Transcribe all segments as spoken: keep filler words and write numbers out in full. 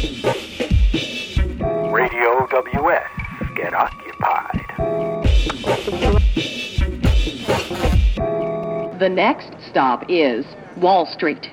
Radio W S, get occupied. The next stop is Wall Street.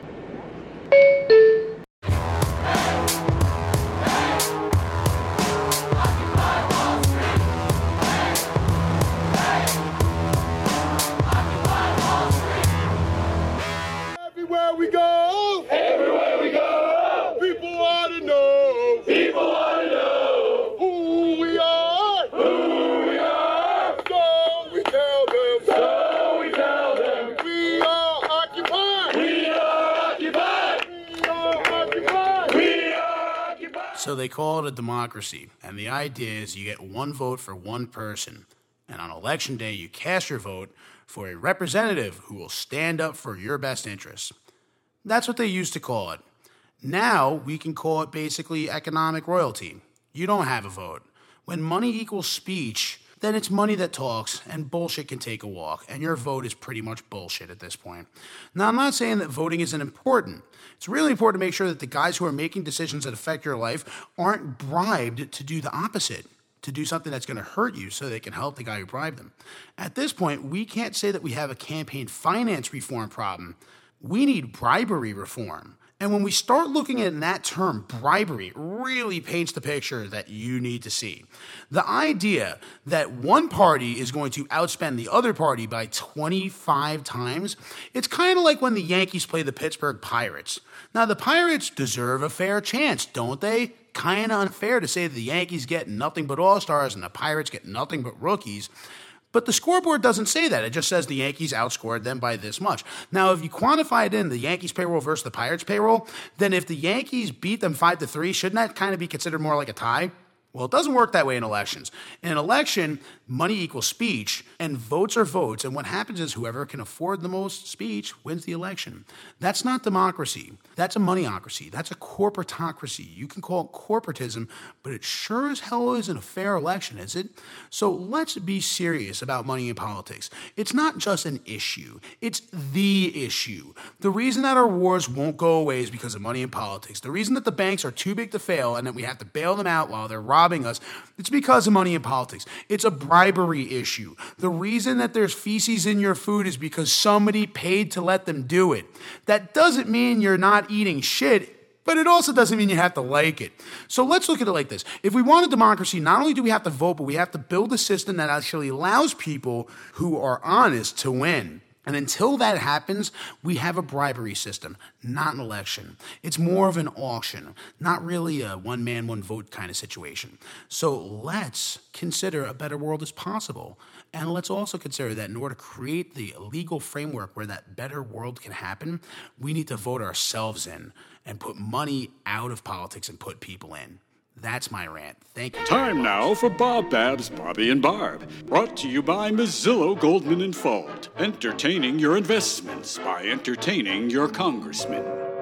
Everywhere we go, everywhere we go, people want to know, people want to know who we are, who we are. So we tell them, so we tell them, we are occupied, we are occupied, we are occupied, we are occupied. So they call it a democracy, and the idea is you get one vote for one person, and on election day you cast your vote for a representative who will stand up for your best interests. That's what they used to call it. Now we can call it basically economic royalty. You don't have a vote. When money equals speech, then it's money that talks, and bullshit can take a walk, and your vote is pretty much bullshit at this point. Now, I'm not saying that voting isn't important. It's really important to make sure that the guys who are making decisions that affect your life aren't bribed to do the opposite, to do something that's going to hurt you so they can help the guy who bribed them. At this point, we can't say that we have a campaign finance reform problem. We need bribery reform. And when we start looking at that term, bribery, it really paints the picture that you need to see. The idea that one party is going to outspend the other party by twenty-five times, it's kind of like when the Yankees play the Pittsburgh Pirates. Now, the Pirates deserve a fair chance, don't they? Kind of unfair to say that the Yankees get nothing but all-stars and the Pirates get nothing but rookies. But the scoreboard doesn't say that. It just says the Yankees outscored them by this much. Now, if you quantify it in the Yankees payroll versus the Pirates payroll, then if the Yankees beat them five to three, shouldn't that kind of be considered more like a tie? Well, it doesn't work that way in elections. In an election, money equals speech, and votes are votes, and what happens is whoever can afford the most speech wins the election. That's not democracy. That's a moneyocracy. That's a corporatocracy. You can call it corporatism, but it sure as hell isn't a fair election, is it? So let's be serious about money in politics. It's not just an issue. It's the issue. The reason that our wars won't go away is because of money in politics. The reason that the banks are too big to fail and that we have to bail them out while they're robbing us, it's because of money in politics. It's a bribery issue. The reason that there's feces in your food is because somebody paid to let them do it. That doesn't mean you're not eating shit, but it also doesn't mean you have to like it. So let's look at it like this. If we want a democracy, not only do we have to vote, but we have to build a system that actually allows people who are honest to win. And until that happens, we have a bribery system, not an election. It's more of an auction, not really a one-man, one-vote kind of situation. So let's consider a better world as possible. And let's also consider that in order to create the legal framework where that better world can happen, we need to vote ourselves in and put money out of politics and put people in. That's my rant. Thank you. Time now for Bob Babs, Bobby and Barb. Brought to you by Mazzillo, Goldman and Fold. Entertaining your investments by entertaining your congressman.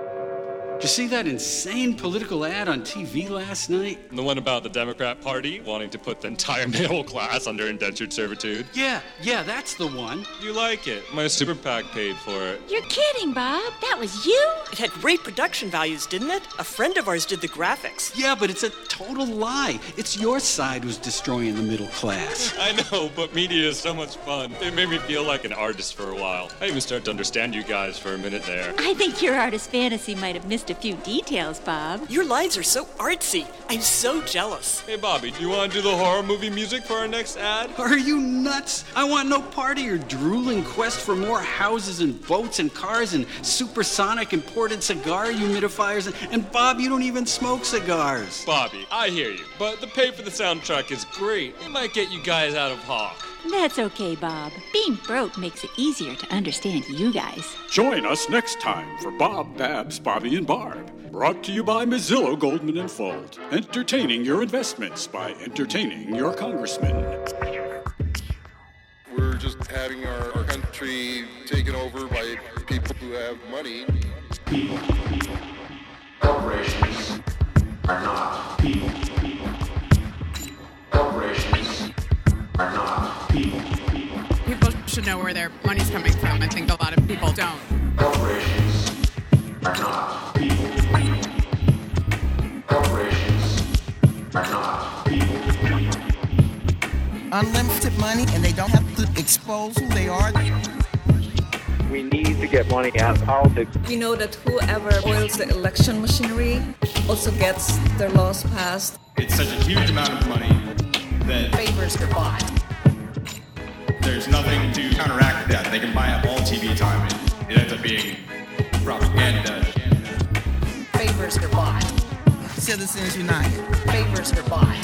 Did you see that insane political ad on T V last night? The one about the Democrat Party wanting to put the entire middle class under indentured servitude? Yeah, yeah, that's the one. You like it. My super PAC paid for it. You're kidding, Bob. That was you? It had great production values, didn't it? A friend of ours did the graphics. Yeah, but it's a total lie. It's your side who's destroying the middle class. I know, but media is so much fun. It made me feel like an artist for a while. I even started to understand you guys for a minute there. I think your artist fantasy might have missed a few details, Bob. Your lines are so artsy. I'm so jealous. Hey, Bobby, do you want to do the horror movie music for our next ad? Are you nuts? I want no part of your drooling quest for more houses and boats and cars and supersonic imported cigar humidifiers. And, and Bob, you don't even smoke cigars. Bobby, I hear you, but the pay for the soundtrack is great. It might get you guys out of Hawk. That's okay, Bob. Being broke makes it easier to understand you guys. Join us next time for Bob Babs, Bobby and Barb. Brought to you by Mazzillo, Goldman and Fold. Entertaining your investments by entertaining your congressman. We're just having our, our country taken over by people who have money. People. People. Corporations are not people. People. Corporations are not people. People should know where their money's coming from. I think a lot of people don't. Corporations are not people. Corporations are not people. Unlimited money, and they don't have to expose who they are. We need to get money out of politics. We know that whoever oils the election machinery also gets their laws passed. It's such a huge amount of money that favors their bot. There's nothing to counteract that. They can buy up all T V time, and it ends up being propaganda. Favors their bot. Citizens United. Favors their bot.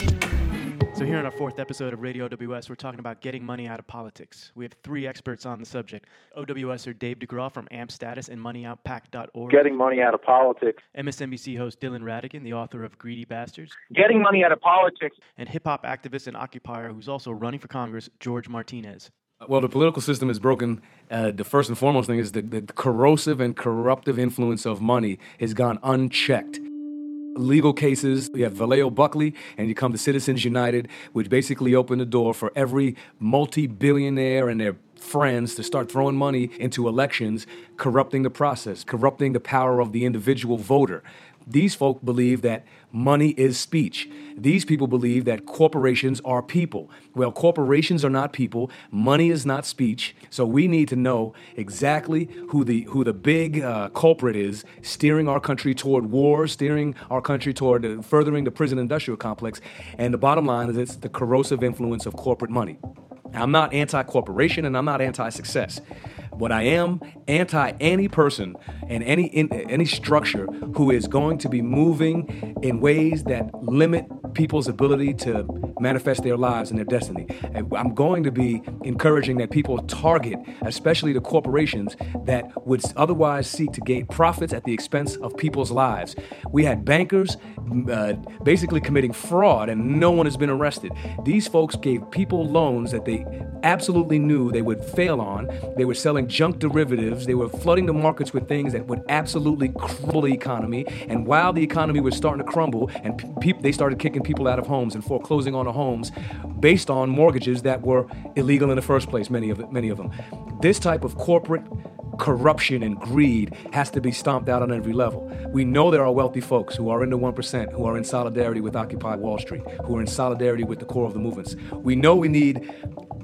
So here on our fourth episode of Radio O W S, we're talking about getting money out of politics. We have three experts on the subject. O W S er Dave DeGraw from A M P Status and money out pac dot org. Getting money out of politics. M S N B C host Dylan Radigan, the author of Greedy Bastards. Getting money out of politics. And hip-hop activist and occupier who's also running for Congress, George Martinez. Well, the political system is broken. Uh, the first and foremost thing is the, the corrosive and corruptive influence of money has gone unchecked. Legal cases, we have Vallejo Buckley, and you come to Citizens United, which basically opened the door for every multi-billionaire and their friends to start throwing money into elections, corrupting the process, corrupting the power of the individual voter. These folk believe that money is speech. These people believe that corporations are people. Well, corporations are not people. Money is not speech. So we need to know exactly who the who the big uh, culprit is, steering our country toward war, steering our country toward uh, furthering the prison industrial complex. And the bottom line is it's the corrosive influence of corporate money. I'm not anti-corporation and I'm not anti-success. But I am anti any person and any in, any structure who is going to be moving in ways that limit people's ability to manifest their lives and their destiny. I'm going to be encouraging that people target, especially the corporations that would otherwise seek to gain profits at the expense of people's lives. We had bankers uh, basically committing fraud and no one has been arrested. These folks gave people loans that they absolutely knew they would fail on. They were selling junk derivatives. They were flooding the markets with things that would absolutely crumble the economy. And while the economy was starting to crumble and pe- they started kicking people out of homes and foreclosing on the homes based on mortgages that were illegal in the first place, many of it, many of them. This type of corporate corruption and greed has to be stomped out on every level. We know there are wealthy folks who are in the one percent, who are in solidarity with Occupy Wall Street, who are in solidarity with the core of the movements. We know we need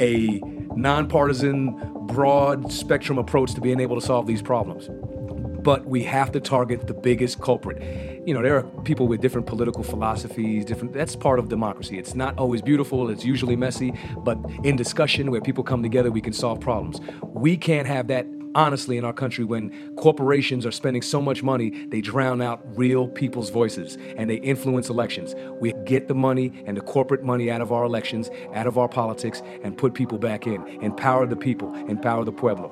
a nonpartisan, broad spectrum approach to being able to solve these problems. But we have to target the biggest culprit. You know, there are people with different political philosophies, different. That's part of democracy. It's not always beautiful. It's usually messy. But in discussion where people come together, we can solve problems. We can't have that, honestly, in our country when corporations are spending so much money, they drown out real people's voices and they influence elections. We get the money and the corporate money out of our elections, out of our politics, and put people back in. Empower the people. Empower the pueblo.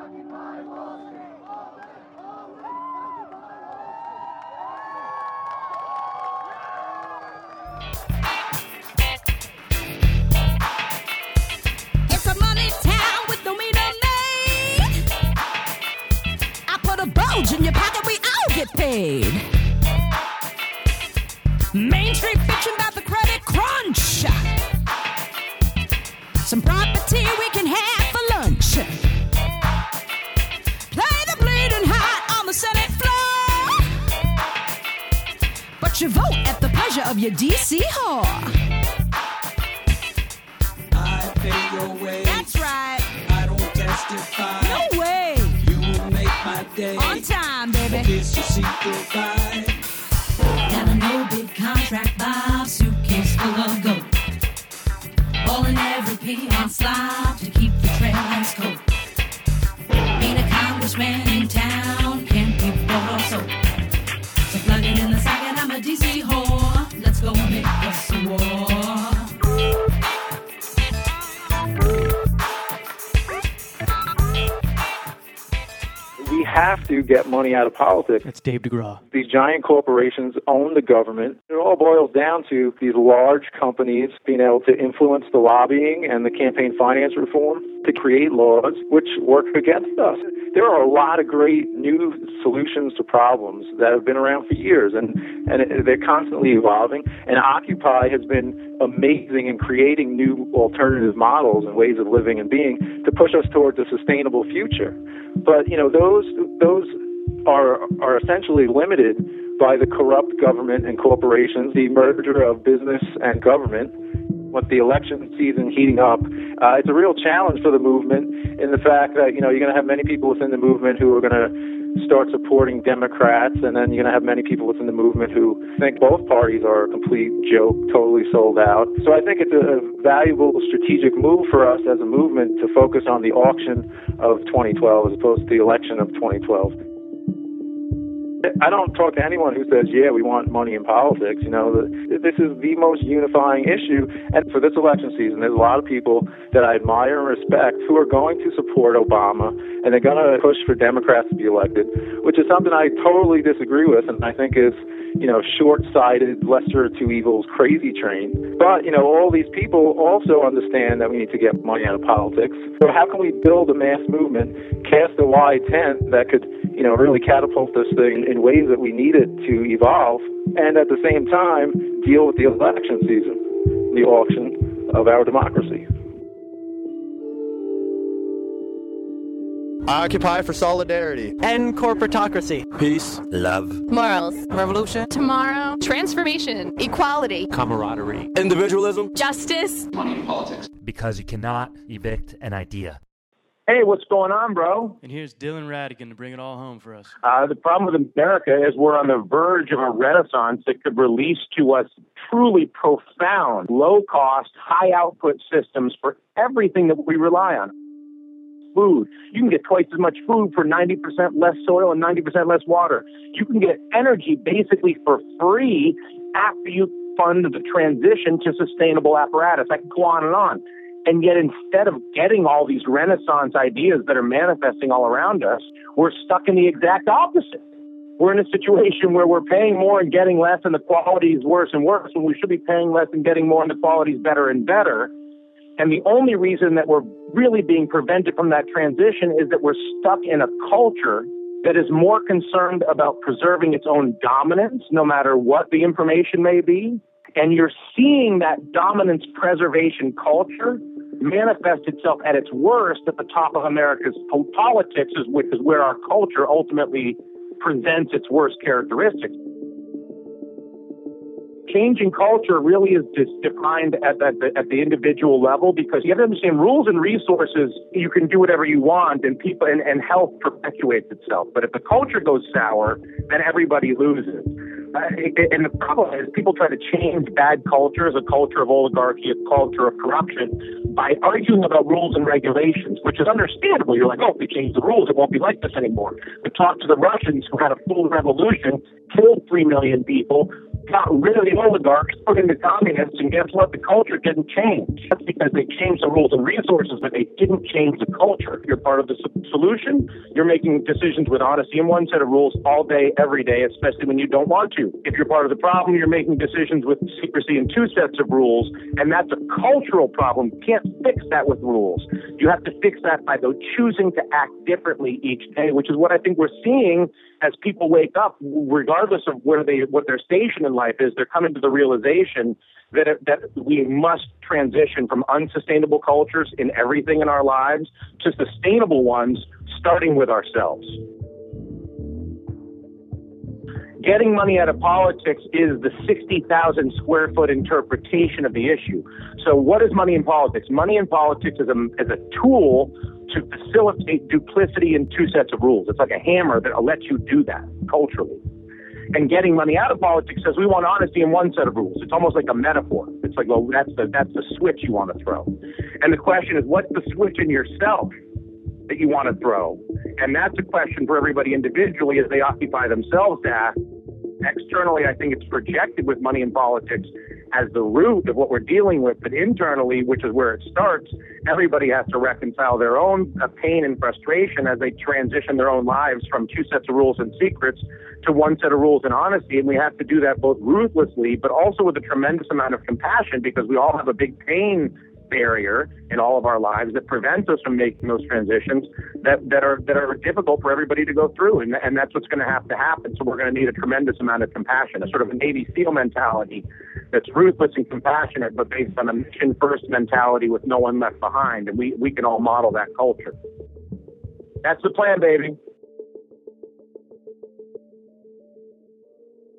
In your pocket, we all get paid. Main Street fiction about the credit crunch. Some property we can have for lunch. Play the bleeding heart on the Senate floor. But you vote at the pleasure of your D C whore. I pay your way. That's right. I don't testify. No way. My day. On time, baby. Kiss your seat goodbye. Got a no bid contract, Bob, suitcase full of gold. Hauling every peon slop to keep the trail ice cold. Ain't a congressman in town, can't be bought or sold. So plug it in the socket, I'm a D C whore. Let's go make us a war. We have to get money out of politics. That's Dave DeGraw. These giant corporations own the government. It all boils down to these large companies being able to influence the lobbying and the campaign finance reform to create laws which work against us. There are a lot of great new solutions to problems that have been around for years, and, and they're constantly evolving. And Occupy has been amazing in creating new alternative models and ways of living and being to push us towards a sustainable future. But, you know, those those are are essentially limited by the corrupt government and corporations, the merger of business and government. With the election season heating up, uh, it's a real challenge for the movement in the fact that, you know, you're going to have many people within the movement who are going to start supporting Democrats, and then you're going to have many people within the movement who think both parties are a complete joke, totally sold out. So I think it's a valuable strategic move for us as a movement to focus on the auction of twenty twelve as opposed to the election of twenty twelve. I don't talk to anyone who says, yeah, we want money in politics. You know, this is the most unifying issue. And for this election season, there's a lot of people that I admire and respect who are going to support Obama, and they're going to push for Democrats to be elected, which is something I totally disagree with, and I think is, you know, short-sighted, lesser of two evils, crazy train. But, you know, all these people also understand that we need to get money out of politics. So how can we build a mass movement, cast a wide tent that could, you know, really catapult this thing in ways that we need it to evolve, and at the same time deal with the election season, the auction of our democracy. Occupy for solidarity. End corporatocracy. Peace. Love. Morals. Revolution. Tomorrow. Transformation. Equality. Camaraderie. Individualism. Justice. Money in politics. Because you cannot evict an idea. Hey, what's going on, bro? And here's Dylan Radigan to bring it all home for us. Uh, the problem with America is we're on the verge of a renaissance that could release to us truly profound, low-cost, high-output systems for everything that we rely on. Food. You can get twice as much food for ninety percent less soil and ninety percent less water. You can get energy basically for free after you fund the transition to sustainable apparatus. I can go on and on. And yet instead of getting all these Renaissance ideas that are manifesting all around us, we're stuck in the exact opposite. We're in a situation where we're paying more and getting less, and the quality is worse and worse, when we should be paying less and getting more, and the quality is better and better. And the only reason that we're really being prevented from that transition is that we're stuck in a culture that is more concerned about preserving its own dominance, no matter what the information may be. And you're seeing that dominance preservation culture manifest itself at its worst at the top of America's politics, which is where our culture ultimately presents its worst characteristics. Changing culture really is just defined at, at, the, at the individual level, because you have to understand rules and resources, you can do whatever you want, and people and, and health perpetuates itself. But if the culture goes sour, then everybody loses. Uh, and the problem is people try to change bad cultures, a culture of oligarchy, a culture of corruption, by arguing about rules and regulations, which is understandable. You're like, oh, if we change the rules, it won't be like this anymore. But talk to the Russians who had a full revolution, killed three million people, got rid of the oligarchs, put in the communists, and guess what? The culture didn't change. That's because they changed the rules and resources, but they didn't change the culture. You're part of the solution. You're making decisions with honesty and one set of rules all day, every day, especially when you don't want to. If you're part of the problem, you're making decisions with secrecy and two sets of rules, and that's a cultural problem. You can't fix that with rules. You have to fix that by though choosing to act differently each day, which is what I think we're seeing as people wake up, regardless of where they, what their station in life is. They're coming to the realization that that we must transition from unsustainable cultures in everything in our lives to sustainable ones, starting with ourselves. Getting money out of politics is the sixty thousand square foot interpretation of the issue. So what is money in politics? Money in politics is a, is a tool to facilitate duplicity in two sets of rules. It's like a hammer that lets you do that culturally. And getting money out of politics says we want honesty in one set of rules. It's almost like a metaphor. It's like, well, that's the, that's the switch you want to throw. And the question is, what's the switch in yourself that you want to throw? And that's a question for everybody individually as they occupy themselves to ask. Externally, I think it's projected with money in politics as the root of what we're dealing with, but internally, which is where it starts, everybody has to reconcile their own uh, pain and frustration as they transition their own lives from two sets of rules and secrets to one set of rules and honesty. And we have to do that both ruthlessly, but also with a tremendous amount of compassion, because we all have a big pain barrier in all of our lives that prevents us from making those transitions that, that are that are difficult for everybody to go through. And, and that's what's going to have to happen. So we're going to need a tremendous amount of compassion, a sort of a Navy SEAL mentality that's ruthless and compassionate, but based on a mission-first mentality with no one left behind. And we, we can all model that culture. That's the plan, baby.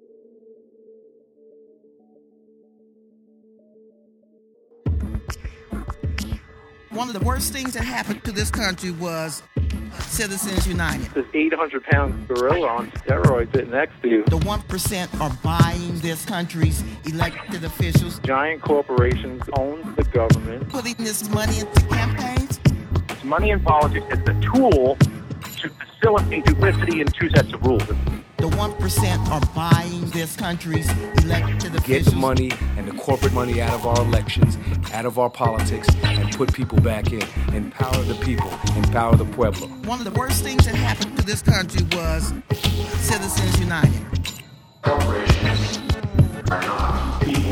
One of the worst things that happened to this country was Citizens United. This eight hundred pound gorilla on steroids sitting next to you. The one percent are buying this country's elected officials. Giant corporations own the government. Putting this money into campaigns. Money in politics is the tool to facilitate duplicity in two sets of rules. The one percent are buying this country's elected officials. Get money and the corporate money out of our elections, out of our politics, and put people back in. Empower the people. Empower the pueblo. One of the worst things that happened to this country was Citizens United. Corporations are not people.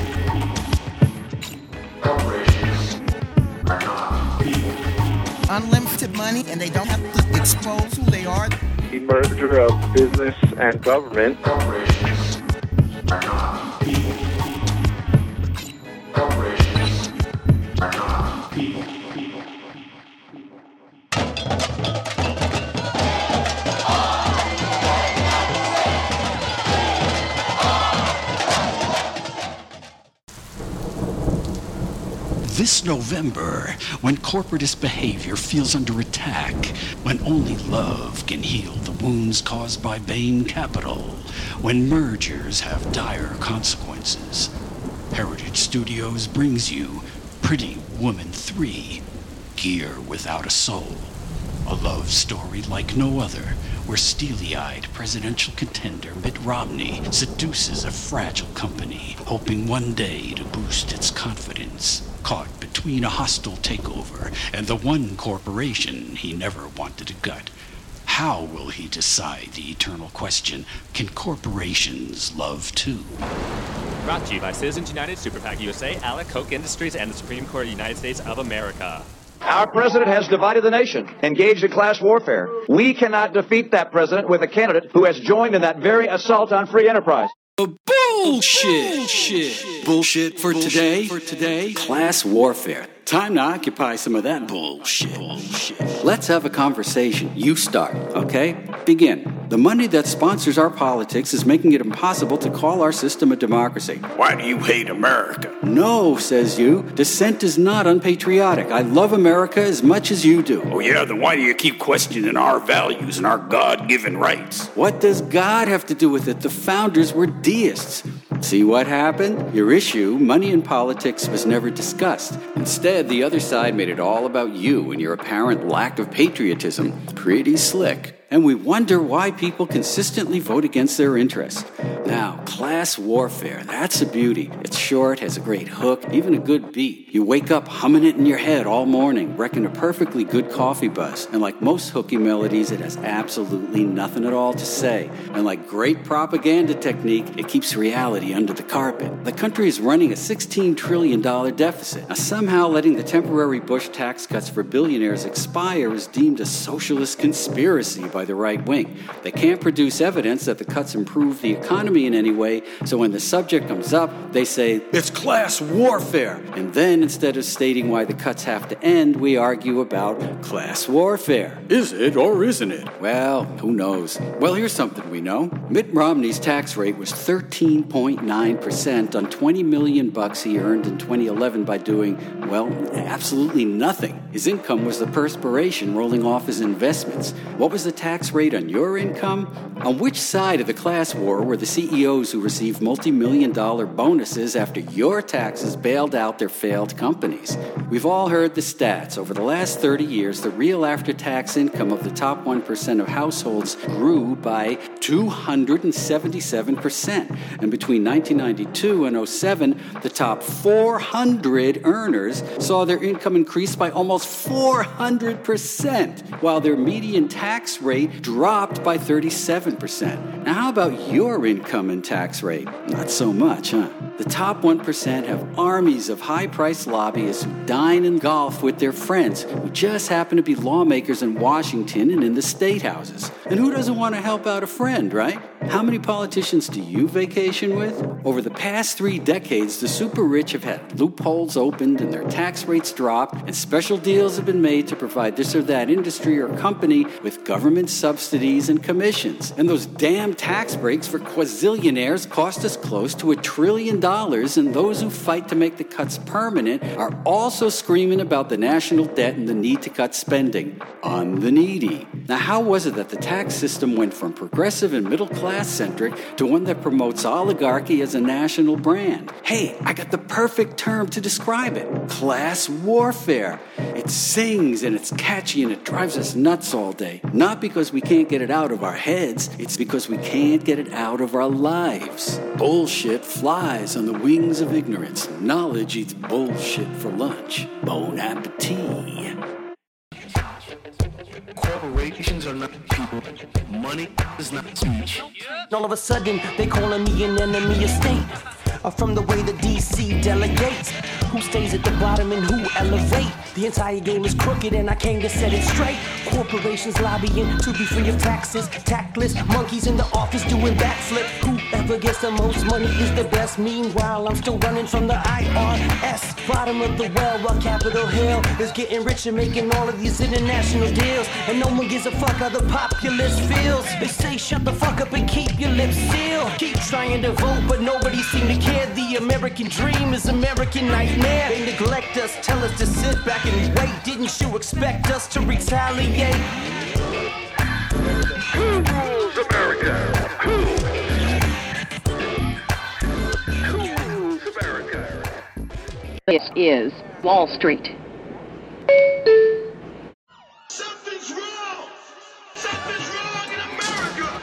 Corporations are not people. Unlimited money, and they don't have to expose who they are. The merger of business and government. Corporations are not people. Corporations are not people. This November, when corporatist behavior feels under attack, when only love can heal the wounds caused by Bain Capital, when mergers have dire consequences, Heritage Studios brings you Pretty Woman three, Gear Without a Soul, a love story like no other, where steely-eyed presidential contender Mitt Romney seduces a fragile company, hoping one day to boost its confidence. Caught between a hostile takeover and the one corporation he never wanted to gut. How will he decide the eternal question, can corporations love too? Brought to you by Citizens United, Super PAC U S A, Alec, Koch Industries, and the Supreme Court of the United States of America. Our president has divided the nation, engaged in class warfare. We cannot defeat that president with a candidate who has joined in that very assault on free enterprise. Bullshit! Shit. Bullshit for today. For today. Class warfare. Time to occupy some of that bullshit. bullshit. Let's have a conversation. You start, okay? Begin. The money that sponsors our politics is making it impossible to call our system a democracy. Why do you hate America? No, says you. Dissent is not unpatriotic. I love America as much as you do. Oh yeah, then why do you keep questioning our values and our God-given rights? What does God have to do with it? The founders were deists. See what happened? Your issue, money in politics, was never discussed. Instead, the other side made it all about you and your apparent lack of patriotism. Pretty slick. And we wonder why people consistently vote against their interests. Now, class warfare, that's a beauty. It's short, has a great hook, even a good beat. You wake up humming it in your head all morning, wrecking a perfectly good coffee buzz. And like most hooky melodies, it has absolutely nothing at all to say. And like great propaganda technique, it keeps reality under the carpet. The country is running a sixteen trillion dollars deficit. Now, somehow letting the temporary Bush tax cuts for billionaires expire is deemed a socialist conspiracy by the right wing. They can't produce evidence that the cuts improve the economy in any way, so when the subject comes up, they say, it's class warfare. And then, instead of stating why the cuts have to end, we argue about class warfare. Is it or isn't it? Well, who knows? Well, here's something we know. Mitt Romney's tax rate was thirteen point nine percent on twenty million bucks he earned in twenty eleven by doing, well, absolutely nothing. His income was the perspiration rolling off his investments. What was the tax rate on your income? On which side of the class war were the C E Os who received multi-million dollar bonuses after your taxes bailed out their failed companies? We've all heard the stats. Over the last thirty years, the real after-tax income of the top one percent of households grew by two hundred seventy-seven percent. And between nineteen ninety-two and oh seven, the top four hundred earners saw their income increase by almost four hundred percent, while their median tax rate dropped by thirty-seven percent. Now, how about your income and tax rate? Not so much, huh? The top one percent have armies of high-priced lobbyists who dine and golf with their friends, who just happen to be lawmakers in Washington and in the state houses. And who doesn't want to help out a friend, right? How many politicians do you vacation with? Over the past three decades, the super rich have had loopholes opened and their tax rates dropped, and special deals have been made to provide this or that industry or company with government subsidies and commissions. And those damn tax breaks for quazillionaires cost us close to a trillion dollars, and those who fight to make the cuts permanent are also screaming about the national debt and the need to cut spending on the needy. Now, how was it that the tax system went from progressive and middle-class centric to one that promotes oligarchy as a national brand? Hey, I got the perfect term to describe it. Class warfare. It sings and it's catchy and it drives us nuts all day. Not because we can't get it out of our heads, it's because we can't get it out of our lives. Bullshit flies on the wings of ignorance. Knowledge eats bullshit for lunch. Bon appetit. Corporations are not people. Money is not speech. All of a sudden, they calling me an enemy of state. Or from the way the D C delegates. Who stays at the bottom and who elevate? The entire game is crooked and I came to set it straight. Corporations lobbying to be free of taxes. Tactless monkeys in the office doing backflip. Whoever gets the most money is the best. Meanwhile, I'm still running from the I R S. Bottom of the well while Capitol Hill is getting rich and making all of these international deals. And no one gives a fuck how the populace feels. They say shut the fuck up and keep your lips sealed. Keep trying to vote but nobody seem to care. The American dream is American nightmare. They neglect us, tell us to sit back and wait. Didn't you expect us to retaliate? Who rules America? Who? Who rules America? This is Wall Street. Something's wrong! Something's wrong in America!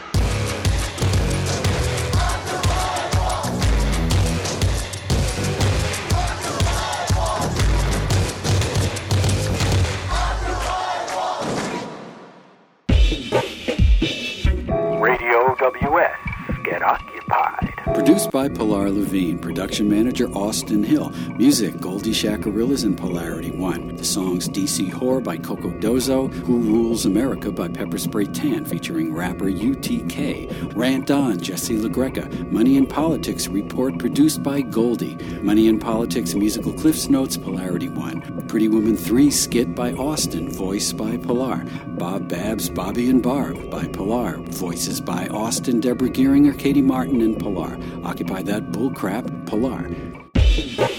Radio W S, get occupied. Produced by Pilar Levine. Production manager Austin Hill. Music Goldie Shacarillas and Polarity One. The songs D C Whore by Coco Dozo. Who Rules America by Pepper Spray Tan featuring rapper U T K. Rant On, Jesse LaGreca. Money in Politics Report produced by Goldie. Money in Politics Musical Cliffs Notes Polarity One. Pretty Woman three skit by Austin. Voice by Pilar. Bob Babs, Bobby and Barb by Pilar. Voices by Austin, Deborah Gearinger, Katie Martin, and Pilar. Occupy That Bullcrap, Pilar.